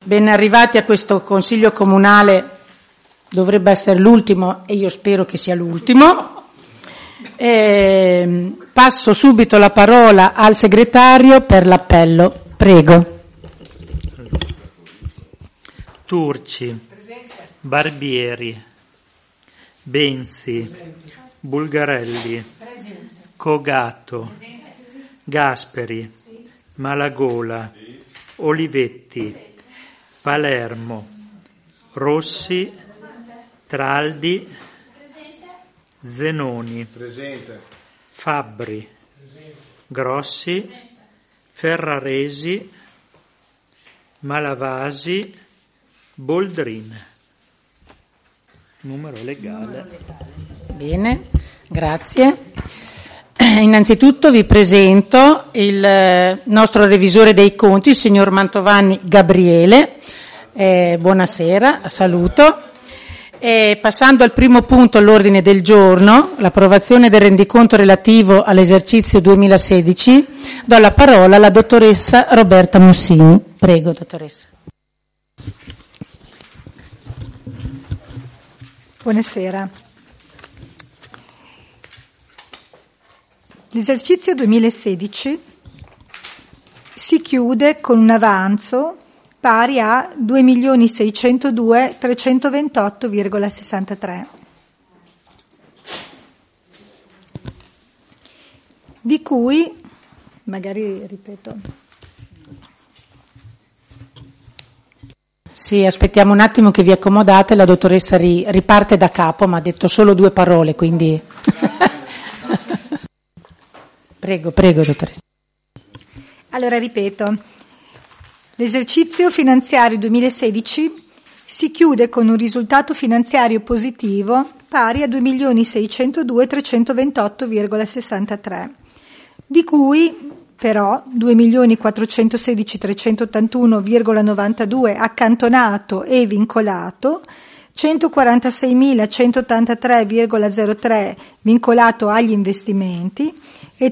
Ben arrivati a questo Consiglio Comunale, dovrebbe essere l'ultimo e io spero che sia l'ultimo. Passo subito la parola al segretario per l'appello. Prego. Turci, Barbieri, Benzi, Bulgarelli, Cogato, Gasperi, Malagola, Olivetti, Palermo, Rossi, Traldi, Zenoni, Fabbri, Grossi, Ferraresi, Malavasi, Boldrin. Numero legale. Bene, grazie. Innanzitutto vi presento il nostro revisore dei conti, il signor Mantovani Gabriele. Buonasera, saluto. Passando al primo punto all'ordine del giorno, l'approvazione del rendiconto relativo all'esercizio 2016, do la parola alla dottoressa Roberta Mussini. Prego, dottoressa. Buonasera. L'esercizio 2016 si chiude con un avanzo pari a 2.602.328,63, di cui, magari ripeto. Sì, aspettiamo un attimo che vi accomodate, la dottoressa riparte da capo, ma ha detto solo 2 parole, quindi... Prego, dottoressa. Allora, ripeto, l'esercizio finanziario 2016 si chiude con un risultato finanziario positivo pari a 2.602.328,63, di cui però 2.416.381,92 accantonato e vincolato, 146.183,03 vincolato agli investimenti e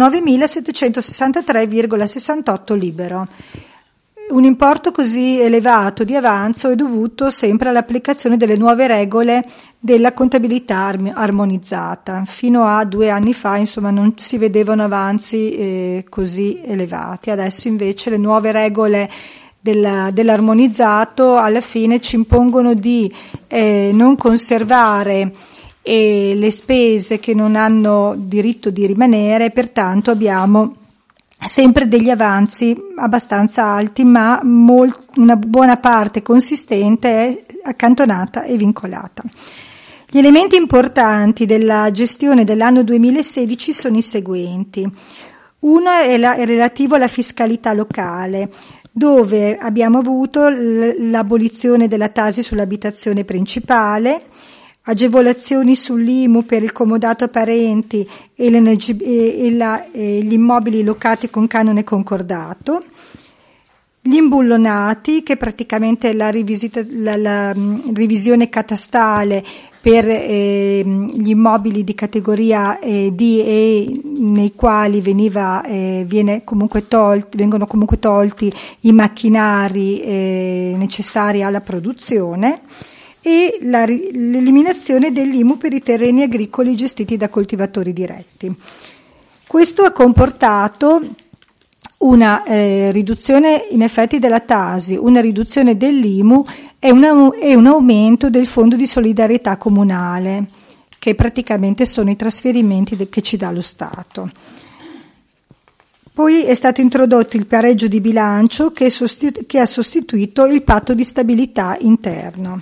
39.763,68 libero. Un importo così elevato di avanzo è dovuto sempre all'applicazione delle nuove regole della contabilità armonizzata. Fino a 2 anni fa, insomma, non si vedevano avanzi così elevati. Adesso invece le nuove regole dell'armonizzato alla fine ci impongono di non conservare le spese che non hanno diritto di rimanere, pertanto abbiamo sempre degli avanzi abbastanza alti, ma una buona parte consistente è accantonata e vincolata. Gli elementi importanti della gestione dell'anno 2016 sono i seguenti. Uno è relativo alla fiscalità locale, dove abbiamo avuto l'abolizione della tasi sull'abitazione principale, agevolazioni sull'IMU per il comodato parenti e gli immobili locati con canone concordato, gli imbullonati, che praticamente è la revisione catastale per gli immobili di categoria D e nei quali vengono comunque tolti i macchinari necessari alla produzione, e l'eliminazione dell'IMU per i terreni agricoli gestiti da coltivatori diretti. Questo ha comportato una riduzione in effetti della tasi, una riduzione dell'IMU e un aumento del fondo di solidarietà comunale, che praticamente sono i trasferimenti che ci dà lo Stato. Poi è stato introdotto il pareggio di bilancio che ha sostituito il patto di stabilità interno.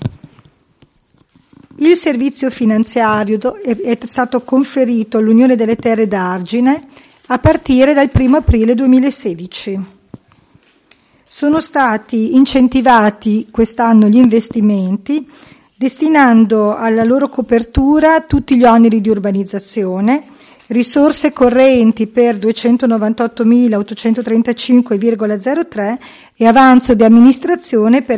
Il servizio finanziario è stato conferito all'Unione delle Terre d'Argine a partire dal 1 aprile 2016. Sono stati incentivati quest'anno gli investimenti, destinando alla loro copertura tutti gli oneri di urbanizzazione, risorse correnti per 298.835,03 e avanzo di amministrazione per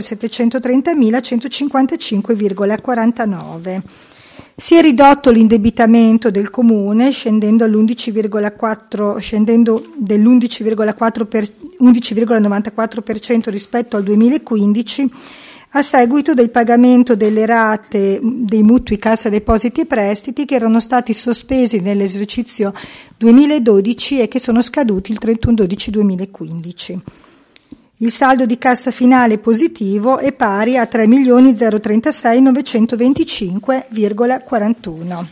730.155,49. Si è ridotto l'indebitamento del comune scendendo dell'11,4 11,94% rispetto al 2015, a seguito del pagamento delle rate dei mutui Cassa Depositi e Prestiti che erano stati sospesi nell'esercizio 2012 e che sono scaduti il 31/12/2015. Il saldo di cassa finale positivo è pari a 3.036.925,41.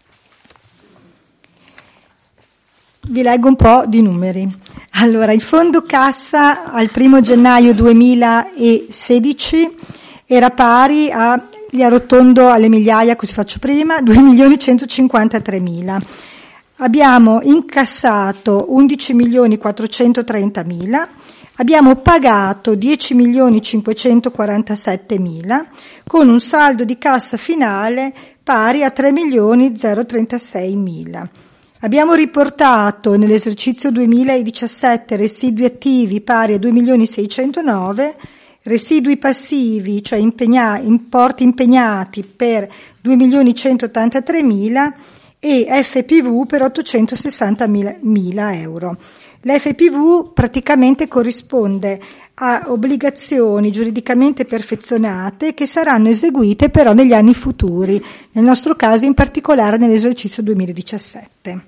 Vi leggo un po' di numeri. Allora, il fondo cassa al 1 gennaio 2016 era pari a, li arrotondo alle migliaia, così faccio prima, 2.153.000. Abbiamo incassato 11.430.000, abbiamo pagato 10.547.000 con un saldo di cassa finale pari a 3.036.000. Abbiamo riportato nell'esercizio 2017 residui attivi pari a 2.609.000, residui passivi, cioè importi impegnati per 2.183.000 e FPV per 860.000 euro. L'FPV praticamente corrisponde a obbligazioni giuridicamente perfezionate che saranno eseguite però negli anni futuri, nel nostro caso in particolare nell'esercizio 2017.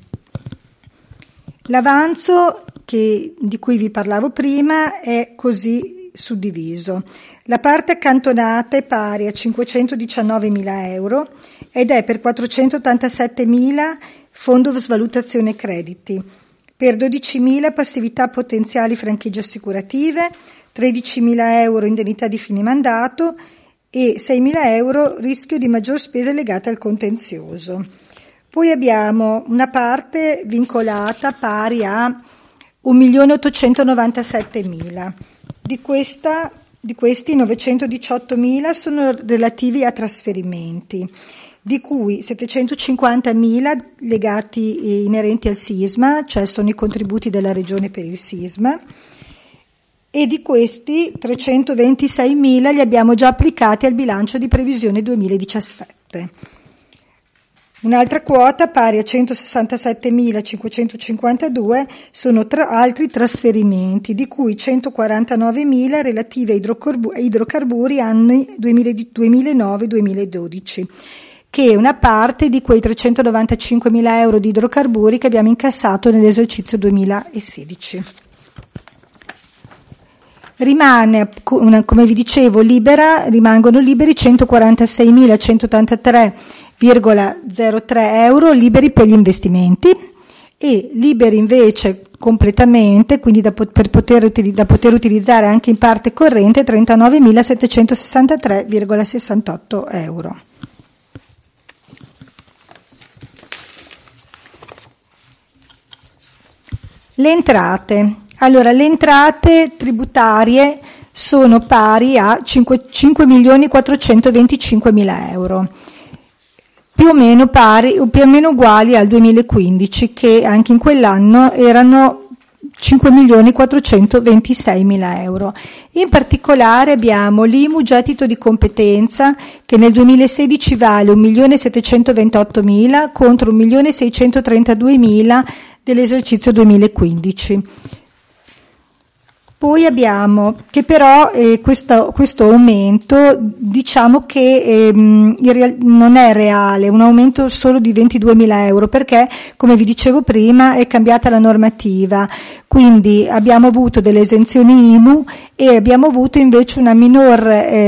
L'avanzo di cui vi parlavo prima è così suddiviso. La parte accantonata è pari a 519.000 euro ed è per 487.000 fondo svalutazione crediti, per 12.000 passività potenziali franchigie assicurative, 13.000 euro indennità di fine mandato e 6.000 euro rischio di maggior spesa legata al contenzioso. Poi abbiamo una parte vincolata pari a 1.897.000. Di questi 918.000 sono relativi a trasferimenti, di cui 750.000 legati inerenti al sisma, cioè sono i contributi della Regione per il sisma, e di questi 326.000 li abbiamo già applicati al bilancio di previsione 2017. Un'altra quota pari a 167.552 sono altri trasferimenti, di cui 149.000 relativi a idrocarburi anni 2009-2012, che è una parte di quei 395.000 euro di idrocarburi che abbiamo incassato nell'esercizio 2016. Rimane, come vi dicevo, rimangono liberi 146.183,03 euro liberi per gli investimenti e liberi invece completamente, quindi da poter utilizzare anche in parte corrente, 39.763,68 euro. Le entrate. Allora, le entrate tributarie sono pari a 5.425.000 euro, più o meno uguali al 2015, che anche in quell'anno erano 5.426.000 euro. In particolare abbiamo l'IMU gettito di competenza che nel 2016 vale 1.728.000 contro 1.632.000 dell'esercizio 2015. Poi abbiamo che però questo aumento diciamo che non è reale, un aumento solo di 22.000 euro perché, come vi dicevo prima, è cambiata la normativa, quindi abbiamo avuto delle esenzioni IMU e abbiamo avuto invece una minor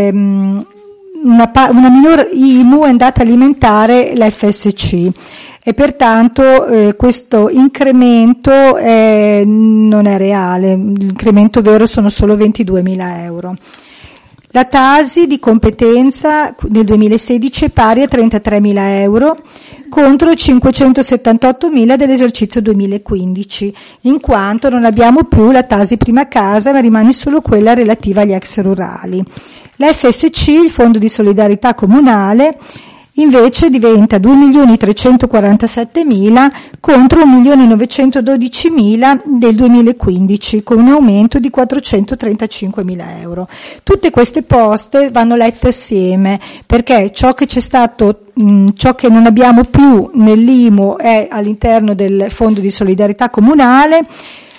IMU è andata a alimentare l'FSC. E pertanto questo incremento non è reale, l'incremento vero sono solo 22.000 euro. La Tasi di competenza nel 2016 è pari a 33.000 euro contro 578.000 dell'esercizio 2015, in quanto non abbiamo più la Tasi prima casa ma rimane solo quella relativa agli ex rurali. La FSC, il Fondo di Solidarietà Comunale, invece diventa 2.347.000 contro 1.912.000 del 2015, con un aumento di 435.000 euro. Tutte queste poste vanno lette assieme, perché ciò che non abbiamo più nell'IMU è all'interno del Fondo di Solidarietà Comunale,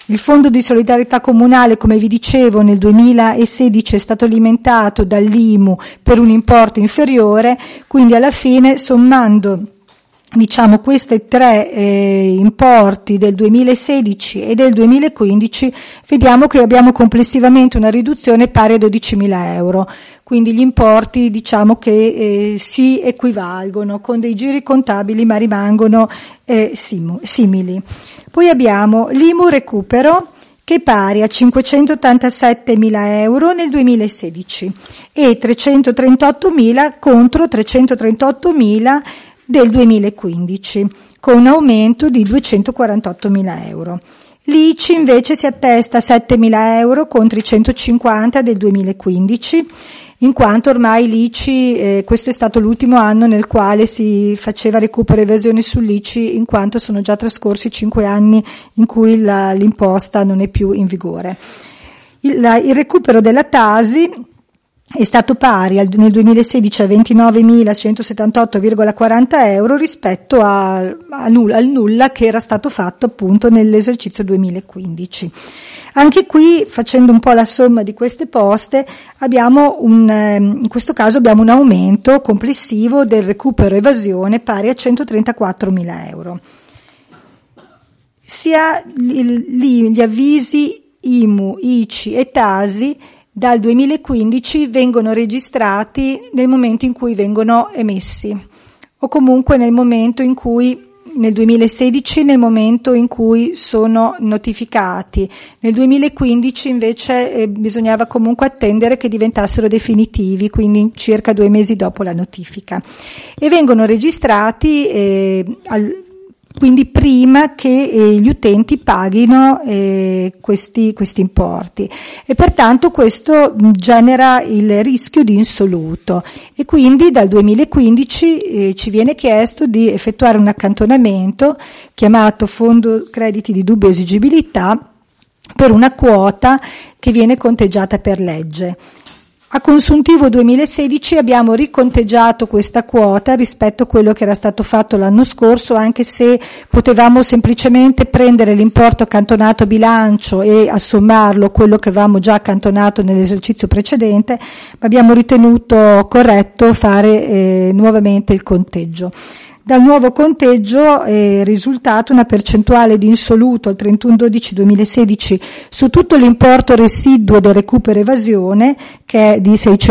Il fondo di solidarietà comunale, come vi dicevo, nel 2016 è stato alimentato dall'IMU per un importo inferiore, quindi alla fine, sommando questi tre importi del 2016 e del 2015, vediamo che abbiamo complessivamente una riduzione pari a 12.000 euro. Quindi gli importi che si equivalgono con dei giri contabili, ma rimangono simili. Poi abbiamo l'IMU recupero, che è pari a 587.000 euro nel 2016 e 338.000 contro 338.000 del 2015, con un aumento di 248.000 euro. L'ICI invece si attesta a 7.000 euro contro i 150 del 2015, in quanto ormai l'ICI, questo è stato l'ultimo anno nel quale si faceva recupero e evasione sull'ICI, in quanto sono già trascorsi 5 anni in cui l'imposta non è più in vigore. Il recupero della Tasi è stato pari nel 2016 a 29.178,40 euro rispetto al nulla che era stato fatto appunto nell'esercizio 2015. Anche qui, facendo un po' la somma di queste poste, in questo caso abbiamo un aumento complessivo del recupero evasione pari a 134.000 euro. Sia gli avvisi IMU, ICI e Tasi dal 2015 vengono registrati nel momento in cui vengono emessi, o comunque nel 2016 nel momento in cui sono notificati. Nel 2015 invece bisognava comunque attendere che diventassero definitivi, quindi circa 2 mesi dopo la notifica, e vengono registrati quindi prima che gli utenti paghino questi importi, e pertanto questo genera il rischio di insoluto, e quindi dal 2015 ci viene chiesto di effettuare un accantonamento chiamato Fondo Crediti di Dubbia Esigibilità per una quota che viene conteggiata per legge. A consuntivo 2016 abbiamo riconteggiato questa quota rispetto a quello che era stato fatto l'anno scorso, anche se potevamo semplicemente prendere l'importo accantonato a bilancio e assommarlo a quello che avevamo già accantonato nell'esercizio precedente, ma abbiamo ritenuto corretto fare nuovamente il conteggio. Dal nuovo conteggio è risultata una percentuale di insoluto al 31/12/2016 su tutto l'importo residuo del recupero evasione, che è di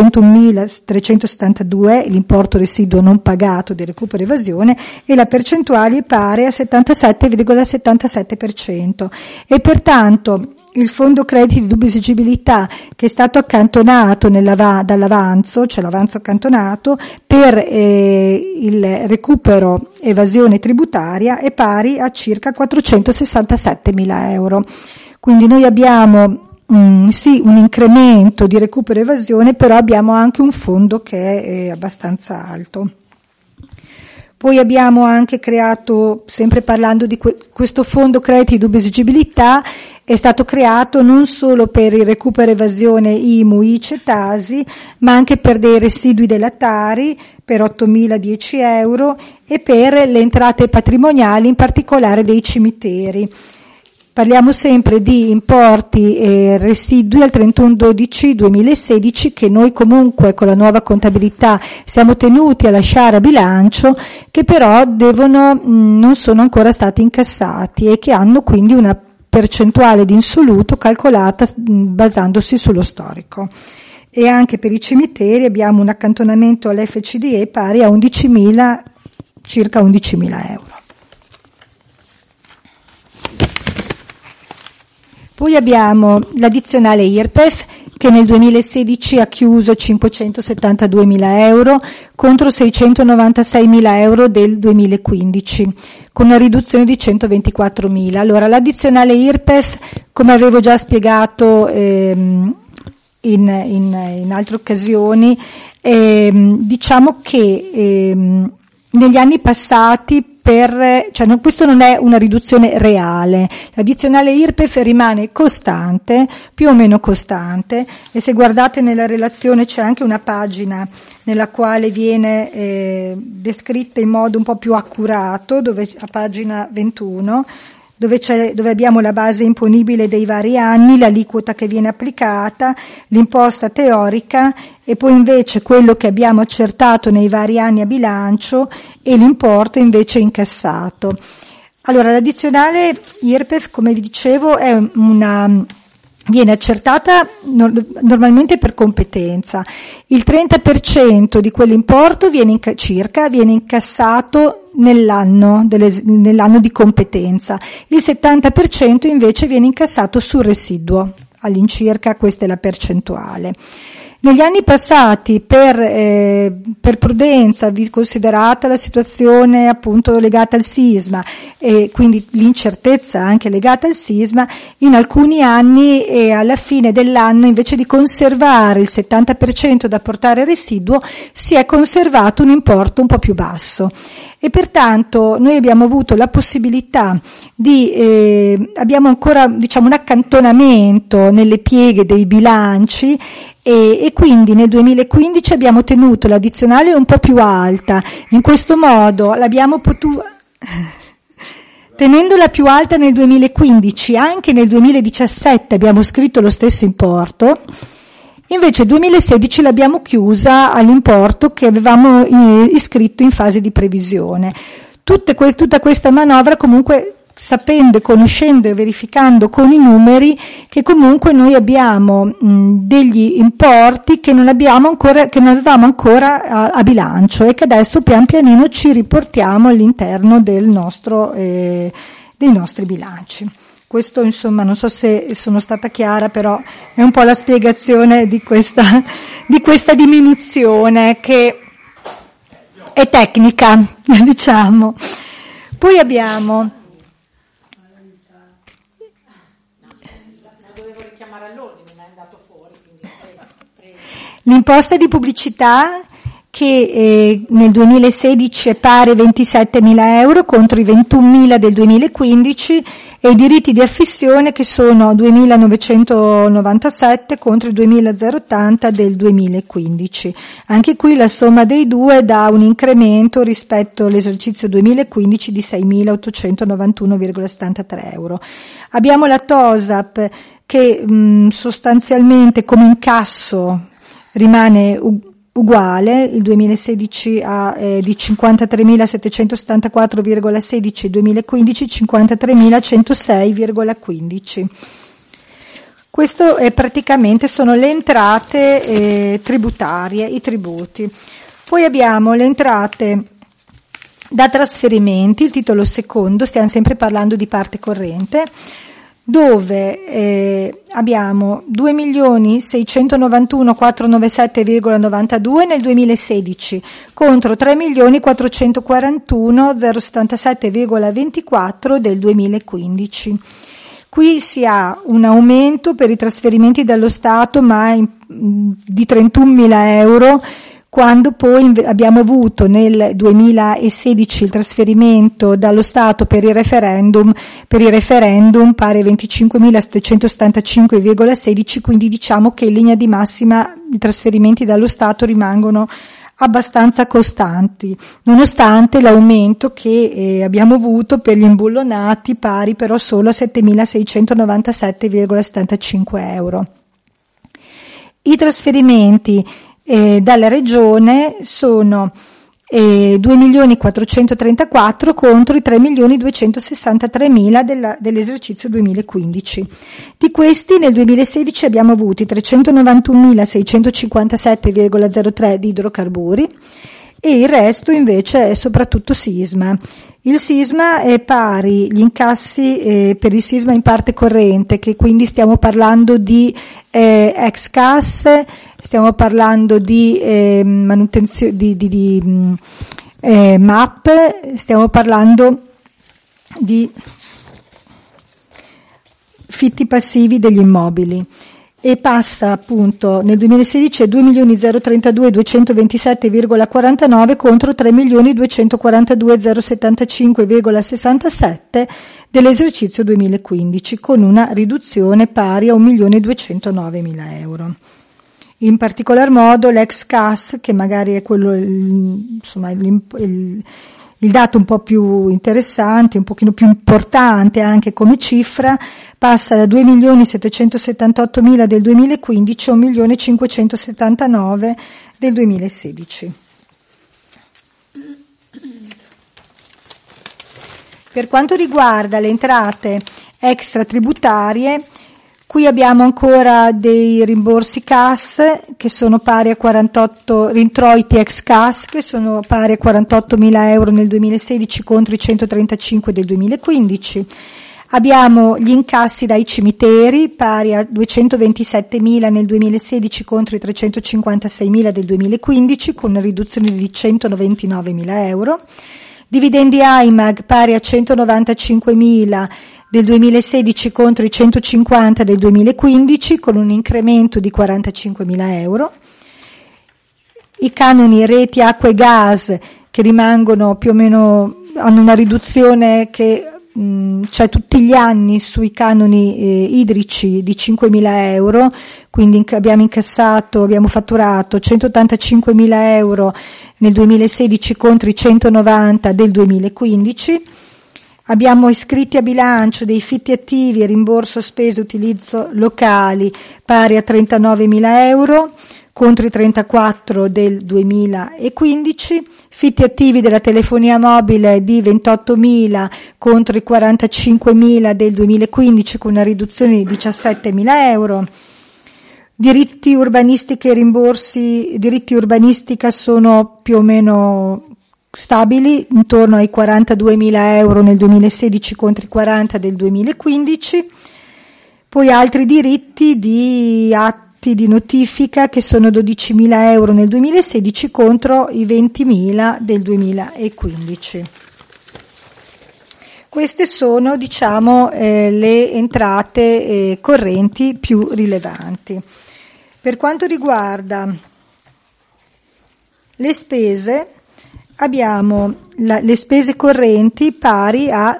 601.372, l'importo residuo non pagato del recupero evasione, e la percentuale è pari a 77,77%, e pertanto il fondo crediti di dubbia esigibilità che è stato accantonato dall'avanzo, cioè l'avanzo accantonato per il recupero evasione tributaria, è pari a circa 467.000 euro. Quindi noi abbiamo sì un incremento di recupero evasione, però abbiamo anche un fondo che è abbastanza alto. Poi abbiamo anche creato, sempre parlando di questo fondo crediti di dubbia esigibilità, è stato creato non solo per il recupero evasione IMU, ICI e Tasi, ma anche per dei residui della Tari per 8.010 euro e per le entrate patrimoniali, in particolare dei cimiteri. Parliamo sempre di importi residui al 31/12/2016 che noi comunque con la nuova contabilità siamo tenuti a lasciare a bilancio, che però non sono ancora stati incassati e che hanno quindi una percentuale di insoluto calcolata basandosi sullo storico. E anche per i cimiteri abbiamo un accantonamento all'FCDE pari a circa 11.000 euro. Poi abbiamo l'addizionale IRPEF che nel 2016 ha chiuso 572.000 euro contro 696.000 euro del 2015, con una riduzione di 124.000. Allora, l'addizionale IRPEF, come avevo già spiegato in altre occasioni, diciamo che negli anni passati questo non è una riduzione reale. L'addizionale IRPEF rimane costante, più o meno costante, e se guardate nella relazione c'è anche una pagina nella quale viene descritta in modo un po' più accurato, dove a pagina 21 dove abbiamo la base imponibile dei vari anni, l'aliquota che viene applicata, l'imposta teorica e poi invece quello che abbiamo accertato nei vari anni a bilancio e l'importo invece incassato. Allora, l'addizionale IRPEF, come vi dicevo, viene accertata normalmente per competenza. Il 30% di quell'importo viene incassato nell'anno di competenza. Il 70% invece viene incassato sul residuo. All'incirca questa è la percentuale. Negli anni passati, per prudenza, considerata la situazione appunto legata al sisma e quindi l'incertezza anche legata al sisma, in alcuni anni e alla fine dell'anno, invece di conservare il 70% da portare residuo, si è conservato un importo un po' più basso. E pertanto noi abbiamo avuto la possibilità abbiamo ancora un accantonamento nelle pieghe dei bilanci e quindi nel 2015 abbiamo tenuto l'addizionale un po' più alta. In questo modo l'abbiamo tenendola più alta nel 2015, anche nel 2017 abbiamo scritto lo stesso importo. Invece nel 2016 l'abbiamo chiusa all'importo che avevamo iscritto in fase di previsione. Tutta questa manovra comunque sapendo, conoscendo e verificando con i numeri che comunque noi abbiamo degli importi che non avevamo ancora a bilancio e che adesso pian pianino ci riportiamo all'interno dei nostri bilanci. Questo insomma non so se sono stata chiara, però è un po' la spiegazione di questa diminuzione che è tecnica, diciamo. Poi abbiamo l'imposta di pubblicità che nel 2016 è pari a 27.000 euro contro i 21.000 del 2015 e i diritti di affissione che sono 2.997 contro i 2.080 del 2015. Anche qui la somma dei due dà un incremento rispetto all'esercizio 2015 di 6.891,73 euro. Abbiamo la TOSAP che sostanzialmente come incasso rimane uguale, il 2016 di 53.774,16, il 2015 53.106,15. Questo è praticamente sono le entrate tributarie, i tributi. Poi abbiamo le entrate da trasferimenti, il titolo secondo, stiamo sempre parlando di parte corrente, dove abbiamo 2.691.497,92 nel 2016 contro 3.441.077,24 del 2015. Qui si ha un aumento per i trasferimenti dallo Stato di 31.000 euro, quando poi abbiamo avuto nel 2016 il trasferimento dallo Stato per i referendum pari a 25.775,16, quindi diciamo che in linea di massima i trasferimenti dallo Stato rimangono abbastanza costanti, nonostante l'aumento che abbiamo avuto per gli imbullonati pari però solo a 7.697,75 euro. I trasferimenti dalla regione sono 2.434 contro i 3.263.000 dell'esercizio 2015. Di questi nel 2016 abbiamo avuti 391.657,03 di idrocarburi e il resto invece è soprattutto sisma. Il sisma è pari, gli incassi per il sisma in parte corrente, che quindi stiamo parlando di ex casse, stiamo parlando di manutenzione di MAP, stiamo parlando di fitti passivi degli immobili. E passa appunto nel 2016 a 2.032.227,49 contro 3.242.075,67 dell'esercizio 2015, con una riduzione pari a 1.209.000 euro. In particolar modo l'ex CAS, che magari è quello il il dato un po' più interessante, un pochino più importante anche come cifra, passa da 2.778.000 del 2015 a 1.579.000 del 2016. Per quanto riguarda le entrate extratributarie, qui abbiamo ancora dei rimborsi CAS che sono pari a 48, introiti ex CAS che sono pari a 48.000 euro nel 2016 contro i 135 del 2015. Abbiamo gli incassi dai cimiteri pari a 227.000 nel 2016 contro i 356.000 del 2015 con una riduzione di 129.000 euro. Dividendi AIMAG pari a 195.000 del 2016 contro i 150 del 2015 con un incremento di 45.000 euro. I canoni reti acqua e gas che rimangono più o meno, hanno una riduzione che c'è tutti gli anni sui canoni idrici di 5.000 euro, quindi abbiamo fatturato 185.000 euro nel 2016 contro i 190 del 2015. Abbiamo iscritti a bilancio dei fitti attivi e rimborso spese utilizzo locali pari a 39.000 euro contro i 34 del 2015, fitti attivi della telefonia mobile di 28.000 contro i 45.000 del 2015 con una riduzione di 17.000 euro. Diritti urbanistica e rimborsi, diritti urbanistica sono più o meno stabili, intorno ai 42.000 euro nel 2016 contro i 40 del 2015. Poi altri diritti di atti di notifica che sono 12.000 euro nel 2016 contro i 20.000 del 2015. Queste sono, le entrate correnti più rilevanti. Per quanto riguarda le spese, abbiamo le spese correnti pari a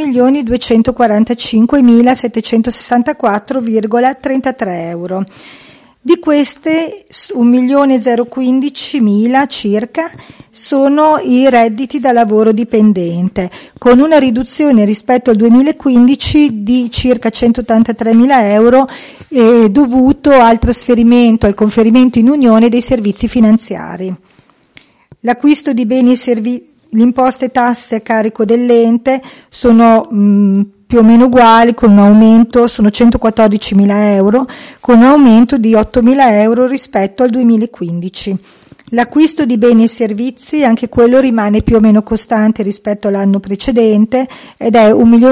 7.245.764,33 euro. Di queste 1.015.000 circa sono i redditi da lavoro dipendente, con una riduzione rispetto al 2015 di circa 183.000 euro dovuto al trasferimento, al conferimento in unione dei servizi finanziari. L'acquisto di beni e servizi, le imposte e tasse a carico dell'ente sono più o meno uguali, con un aumento, sono 114.000 euro, con un aumento di 8.000 euro rispetto al 2015. L'acquisto di beni e servizi, anche quello rimane più o meno costante rispetto all'anno precedente ed è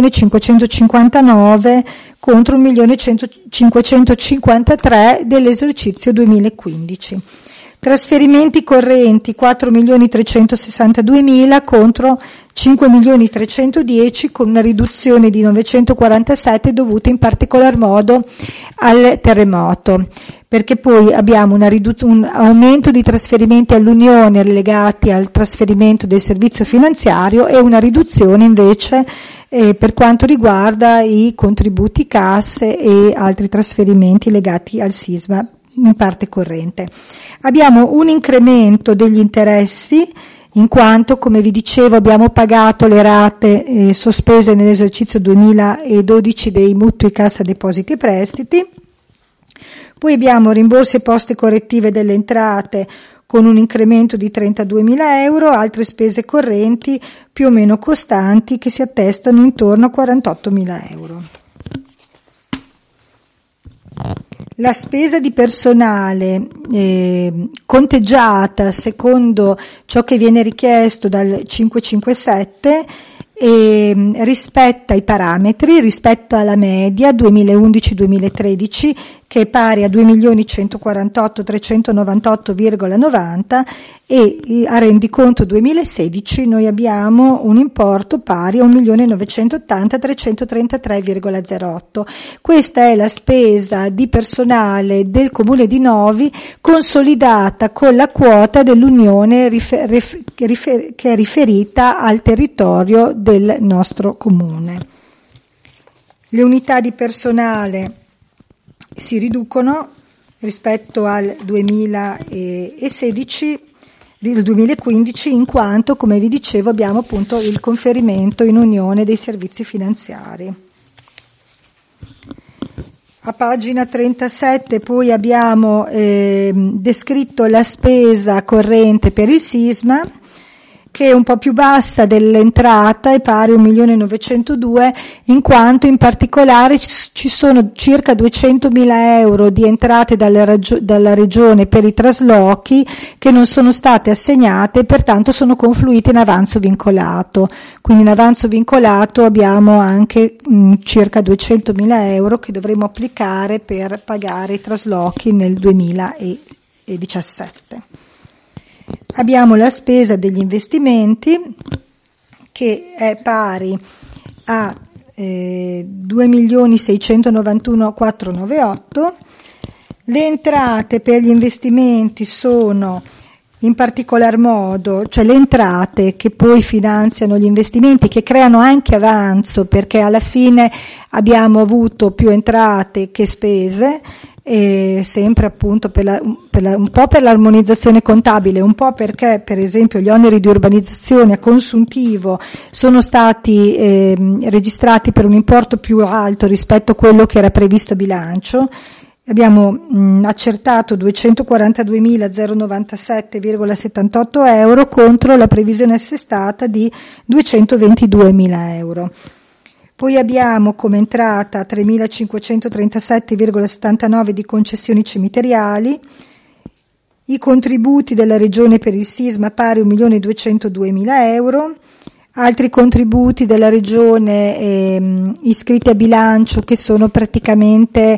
1.559 contro 1.553 dell'esercizio 2015. Trasferimenti correnti 4.362.000 contro 5.310.000 con una riduzione di 947 dovuta in particolar modo al terremoto, perché poi abbiamo un aumento di trasferimenti all'Unione legati al trasferimento del servizio finanziario e una riduzione invece per quanto riguarda i contributi CAS e altri trasferimenti legati al sisma in parte corrente. Abbiamo un incremento degli interessi in quanto, come vi dicevo, abbiamo pagato le rate sospese nell'esercizio 2012 dei mutui Cassa Depositi e Prestiti. Poi abbiamo rimborsi e poste correttive delle entrate con un incremento di 32.000 euro, altre spese correnti più o meno costanti che si attestano intorno a 48.000 euro. La spesa di personale conteggiata secondo ciò che viene richiesto dal 557 rispetta i parametri, rispetta la media 2011-2013 che è pari a 2.148.398,90 e a rendiconto 2016 noi abbiamo un importo pari a 1.980.333,08. Questa è la spesa di personale del Comune di Novi consolidata con la quota dell'Unione che è riferita al territorio del nostro Comune. Le unità di personale si riducono rispetto al 2016 del 2015, in quanto, come vi dicevo, abbiamo appunto il conferimento in unione dei servizi finanziari. A pagina 37 poi abbiamo descritto la spesa corrente per il sisma, che è un po' più bassa dell'entrata, è pari a 1.902.000, in quanto in particolare ci sono circa 200.000 euro di entrate dalla regione per i traslochi che non sono state assegnate e pertanto sono confluite in avanzo vincolato. Quindi in avanzo vincolato abbiamo anche circa 200.000 euro che dovremo applicare per pagare i traslochi nel 2017. Abbiamo la spesa degli investimenti che è pari a 2.691.498. Le entrate per gli investimenti sono in particolar modo, cioè le entrate che poi finanziano gli investimenti, che creano anche avanzo, perché alla fine abbiamo avuto più entrate che spese, e sempre appunto un po' per l'armonizzazione contabile, un po' perché per esempio gli oneri di urbanizzazione a consuntivo sono stati registrati per un importo più alto rispetto a quello che era previsto a bilancio. Abbiamo accertato 242.097,78 euro contro la previsione assestata di 222.000 euro. Poi abbiamo come entrata 3.537,79 di concessioni cimiteriali, i contributi della Regione per il sisma pari a 1.202.000 euro, altri contributi della Regione iscritti a bilancio che sono praticamente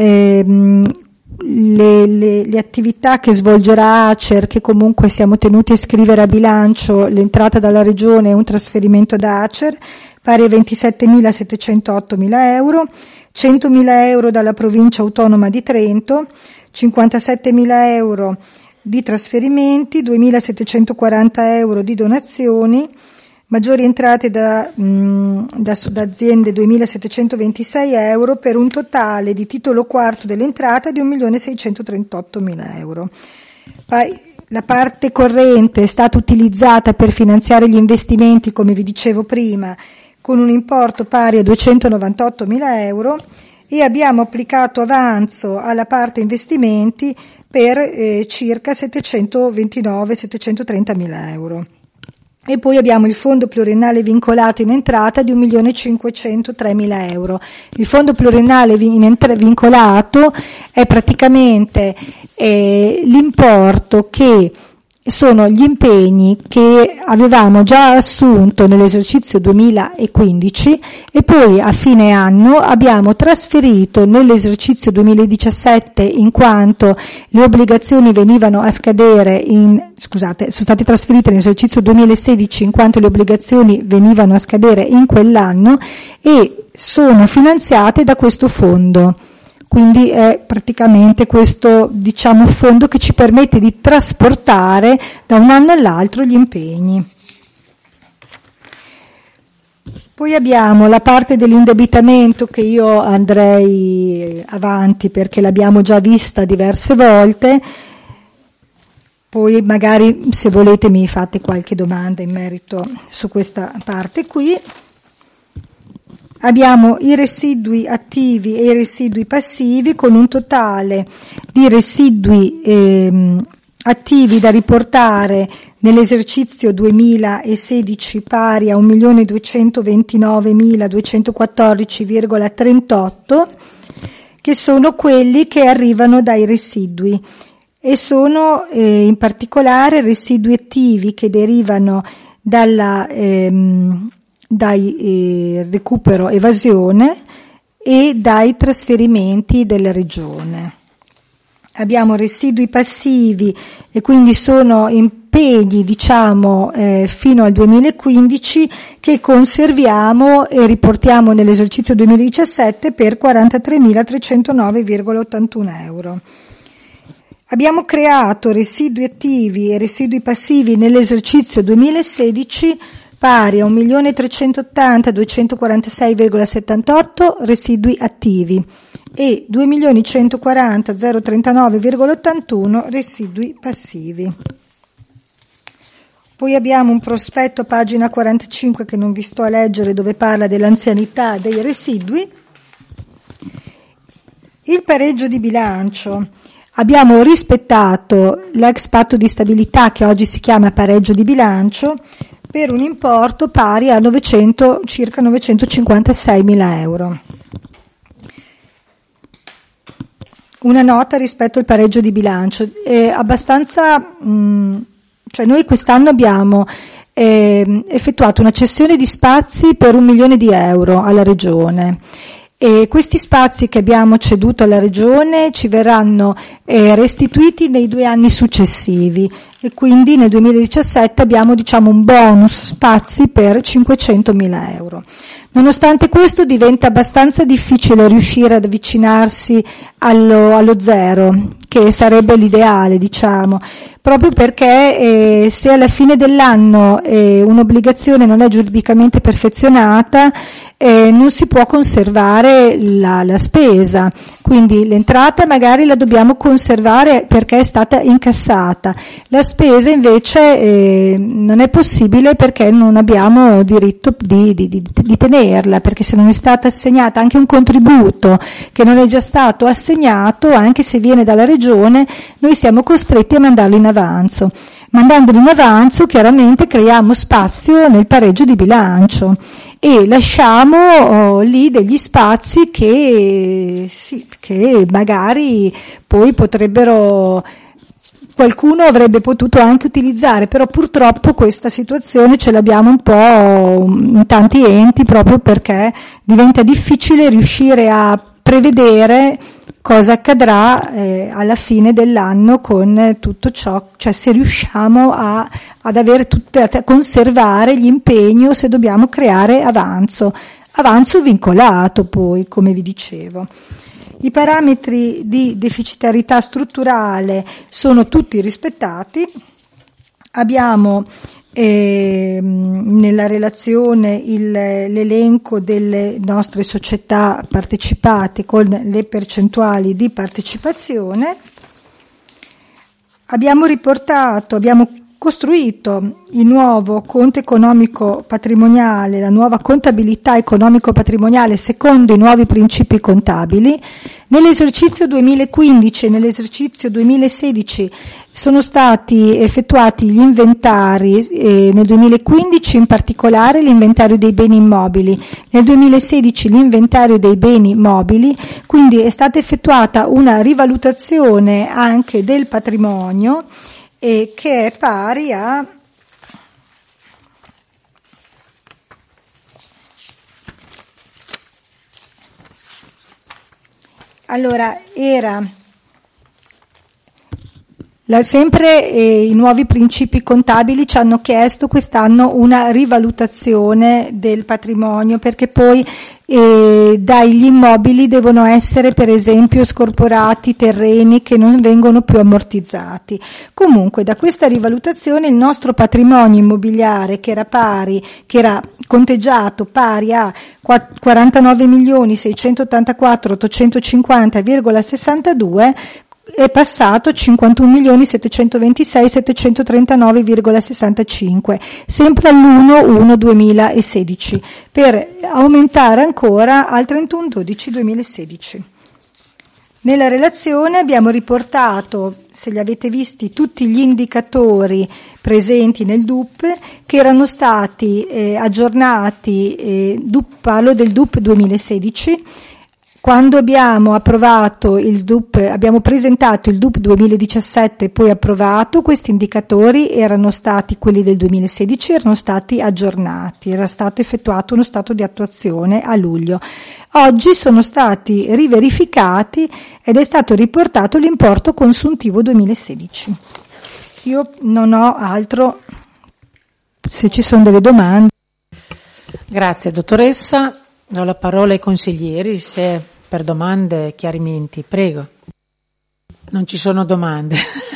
le attività che svolgerà ACER, che comunque siamo tenuti a iscrivere a bilancio. L'entrata dalla Regione è un trasferimento da ACER pari a 27.708.000 euro, 100.000 euro dalla provincia autonoma di Trento, 57.000 euro di trasferimenti, 2.740 euro di donazioni, maggiori entrate da aziende 2.726 euro, per un totale di titolo quarto dell'entrata di 1.638.000 euro. La parte corrente è stata utilizzata per finanziare gli investimenti, come vi dicevo prima, con un importo pari a 298.000 euro, e abbiamo applicato avanzo alla parte investimenti per circa 729.730.000 euro. E poi abbiamo il fondo pluriennale vincolato in entrata di 1.503.000 euro. Il fondo pluriennale vincolato è praticamente l'importo che sono gli impegni che avevamo già assunto nell'esercizio 2015 e poi a fine anno abbiamo trasferito nell'esercizio 2017, in quanto le obbligazioni venivano a scadere sono state trasferite nell'esercizio 2016 in quanto le obbligazioni venivano a scadere in quell'anno, e sono finanziate da questo fondo. Quindi è praticamente questo, fondo che ci permette di trasportare da un anno all'altro gli impegni. Poi abbiamo la parte dell'indebitamento, che io andrei avanti perché l'abbiamo già vista diverse volte. Poi magari, se volete, mi fate qualche domanda in merito su questa parte qui. Abbiamo i residui attivi e i residui passivi, con un totale di residui attivi da riportare nell'esercizio 2016 pari a 1.229.214,38, che sono quelli che arrivano dai residui, e sono in particolare residui attivi che derivano dai recupero evasione e dai trasferimenti della regione. Abbiamo residui passivi, e quindi sono impegni fino al 2015 che conserviamo e riportiamo nell'esercizio 2017 per 43.309,81 euro. Abbiamo creato residui attivi e residui passivi nell'esercizio 2016 pari a 1.380.246,78 residui attivi e 2.140.039,81 residui passivi. Poi abbiamo un prospetto, pagina 45, che non vi sto a leggere, dove parla dell'anzianità dei residui. Il pareggio di bilancio. Abbiamo rispettato l'ex patto di stabilità, che oggi si chiama pareggio di bilancio, per un importo pari a circa 956.000 euro. Una nota rispetto al pareggio di bilancio. Abbastanza... Cioè noi quest'anno abbiamo effettuato una cessione di spazi per 1 milione di euro alla Regione, e questi spazi che abbiamo ceduto alla Regione ci verranno restituiti nei 2 anni successivi, e quindi nel 2017 abbiamo un bonus spazi per 500.000 euro. Nonostante questo diventa abbastanza difficile riuscire ad avvicinarsi allo zero, che sarebbe l'ideale, proprio perché se alla fine dell'anno un'obbligazione non è giuridicamente perfezionata, non si può conservare la spesa, quindi l'entrata magari la dobbiamo conservare perché è stata incassata, la spesa invece non è possibile perché non abbiamo diritto di tenerla, perché se non è stata assegnata anche un contributo che non è già stato assegnato, anche se viene dalla Regione, noi siamo costretti a mandarlo in avanzo. Mandandolo in avanzo chiaramente creiamo spazio nel pareggio di bilancio e lasciamo lì degli spazi che magari poi qualcuno avrebbe potuto anche utilizzare, però purtroppo questa situazione ce l'abbiamo un po' in tanti enti, proprio perché diventa difficile riuscire a prevedere cosa accadrà alla fine dell'anno con tutto ciò, cioè se riusciamo ad avere a conservare gli impegni o se dobbiamo creare avanzo vincolato poi, come vi dicevo. I parametri di deficitarità strutturale sono tutti rispettati. Abbiamo nella relazione l'elenco delle nostre società partecipate con le percentuali di partecipazione. Abbiamo costruito il nuovo conto economico patrimoniale, la nuova contabilità economico patrimoniale secondo i nuovi principi contabili. Nell'esercizio 2015 e nell'esercizio 2016 sono stati effettuati gli inventari, nel 2015 in particolare l'inventario dei beni immobili, nel 2016 l'inventario dei beni mobili, quindi è stata effettuata una rivalutazione anche del patrimonio che è pari a sempre i nuovi principi contabili ci hanno chiesto quest'anno una rivalutazione del patrimonio, perché poi dagli immobili devono essere per esempio scorporati terreni che non vengono più ammortizzati. Comunque da questa rivalutazione il nostro patrimonio immobiliare, che era conteggiato pari a 49.684.850,62, è passato a 51.726.739,65, sempre all'1/1/2016, per aumentare ancora al 31/12/2016. Nella relazione abbiamo riportato, se li avete visti, tutti gli indicatori presenti nel DUP che erano stati aggiornati, parlo del DUP 2016. Quando abbiamo approvato il DUP, abbiamo presentato il DUP 2017 e poi approvato, questi indicatori erano stati quelli del 2016, erano stati aggiornati, era stato effettuato uno stato di attuazione a luglio. Oggi sono stati riverificati ed è stato riportato l'importo consuntivo 2016. Io non ho altro, se ci sono delle domande. Grazie dottoressa. Do la parola ai consiglieri, se per domande e chiarimenti, prego. Non ci sono domande.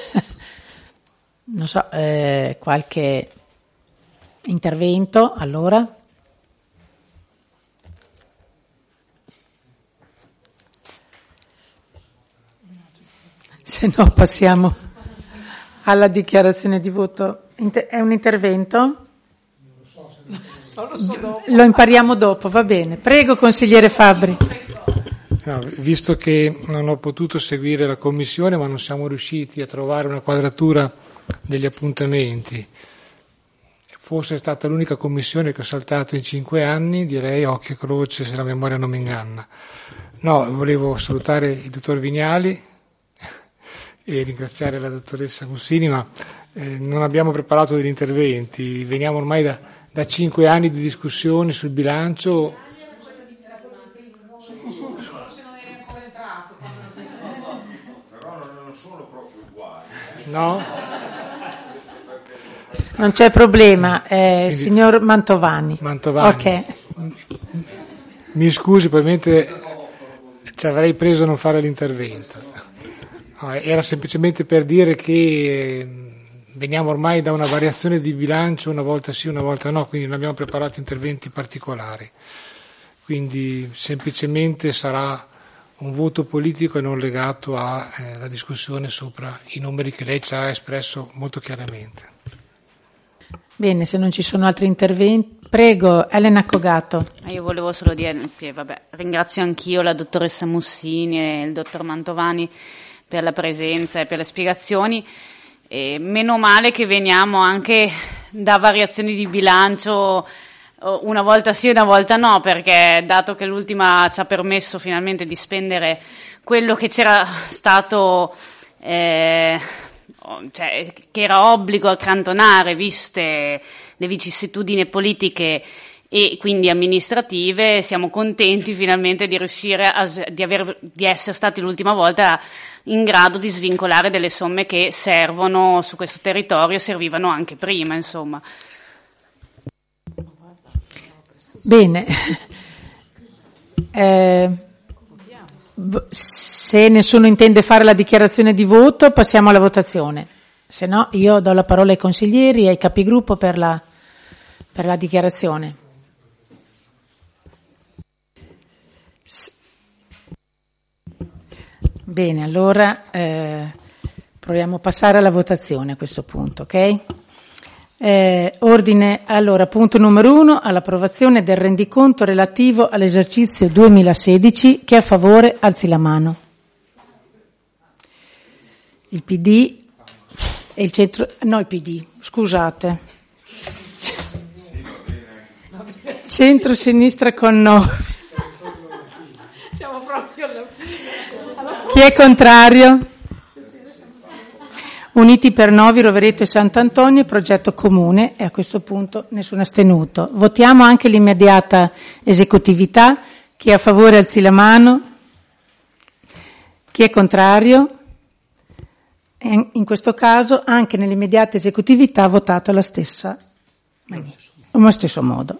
Non so, qualche intervento, allora? Se no passiamo alla dichiarazione di voto. È un intervento? Lo impariamo dopo, va bene. Prego, consigliere Fabbri. No, visto che non ho potuto seguire la commissione, ma non siamo riusciti a trovare una quadratura degli appuntamenti, forse è stata l'unica commissione che ho saltato in 5 anni, direi occhio e croce se la memoria non mi inganna. No, volevo salutare il dottor Vignali e ringraziare la dottoressa Mussini, ma non abbiamo preparato degli interventi, veniamo ormai da 5 anni di discussioni sul bilancio. No? Non c'è problema, signor Mantovani. Mantovani. Ok. Mi scusi, probabilmente ci avrei preso a non fare l'intervento. No, era semplicemente per dire che veniamo ormai da una variazione di bilancio, una volta sì, una volta no, quindi non abbiamo preparato interventi particolari. Quindi semplicemente sarà un voto politico e non legato alla discussione sopra i numeri che lei ci ha espresso molto chiaramente. Bene, se non ci sono altri interventi, prego, Elena Cogato. Io volevo solo dire che ringrazio anch'io la dottoressa Mussini e il dottor Mantovani per la presenza e per le spiegazioni. E meno male che veniamo anche da variazioni di bilancio una volta sì e una volta no, perché dato che l'ultima ci ha permesso finalmente di spendere quello che c'era stato, che era obbligo accantonare viste le vicissitudini politiche e quindi amministrative, siamo contenti finalmente di riuscire di essere stati l'ultima volta in grado di svincolare delle somme che servono su questo territorio e servivano anche prima, insomma. Bene, se nessuno intende fare la dichiarazione di voto passiamo alla votazione, se no io do la parola ai consiglieri e ai capigruppo per la dichiarazione. Bene, allora proviamo a passare alla votazione a questo punto, ok? Ordine, allora, punto numero 1, all'approvazione del rendiconto relativo all'esercizio 2016. Chi è a favore alzi la mano. Il PD e il centro, no, il PD, scusate. Centro-sinistra con 9. Chi è contrario? Uniti per Novi, Rovereto e Sant'Antonio, progetto comune, e a questo punto nessuno astenuto. Votiamo anche l'immediata esecutività. Chi è a favore alzi la mano. Chi è contrario? E in questo caso anche nell'immediata esecutività votato allo stesso modo.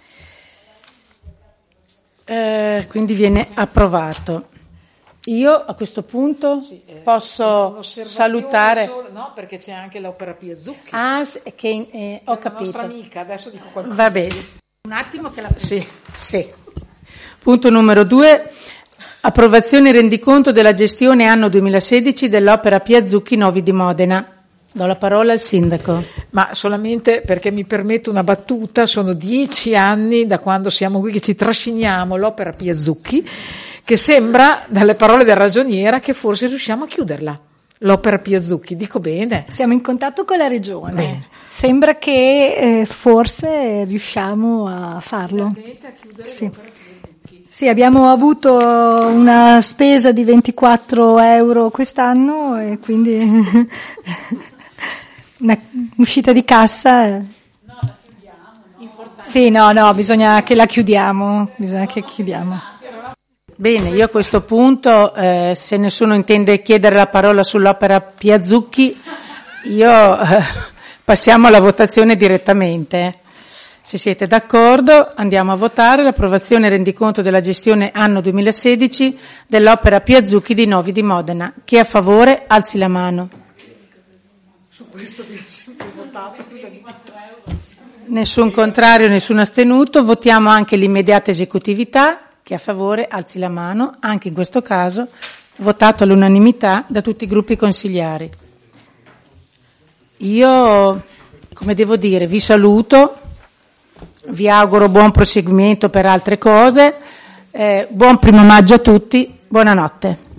Quindi viene approvato. Io a questo punto posso salutare. No, perché c'è anche l'opera Piazzucchi. Ah, che ho capito. La nostra amica, adesso dico qualcosa. Va bene. Un attimo che la. Sì. Punto numero 2. Approvazione rendiconto della gestione anno 2016 dell'opera Piazzucchi Novi di Modena. Do la parola al sindaco. Ma solamente perché mi permetto una battuta, sono 10 anni da quando siamo qui che ci trasciniamo l'opera Piazzucchi, che sembra, dalle parole del ragioniera, che forse riusciamo a chiuderla, l'opera Piazzucchi, dico bene. Siamo in contatto con la regione, bene. Sembra che forse riusciamo a farlo. A chiudere sì. L'opera Piazzucchi. Sì, abbiamo avuto una spesa di 24 euro quest'anno e quindi una uscita di cassa. No, la chiudiamo. Sì, no, bisogna che la chiudiamo, Bene, io a questo punto, se nessuno intende chiedere la parola sull'opera Piazzucchi, passiamo alla votazione direttamente. Se siete d'accordo, andiamo a votare l'approvazione rendiconto della gestione anno 2016 dell'opera Piazzucchi di Novi di Modena. Chi è a favore, alzi la mano. Su questo abbiamo sempre votato. Nessun contrario, nessun astenuto. Votiamo anche l'immediata esecutività. Chi è a favore, alzi la mano. Anche in questo caso, votato all'unanimità da tutti i gruppi consigliari. Io, come devo dire, vi saluto, vi auguro buon proseguimento per altre cose, buon 1° maggio a tutti, buonanotte.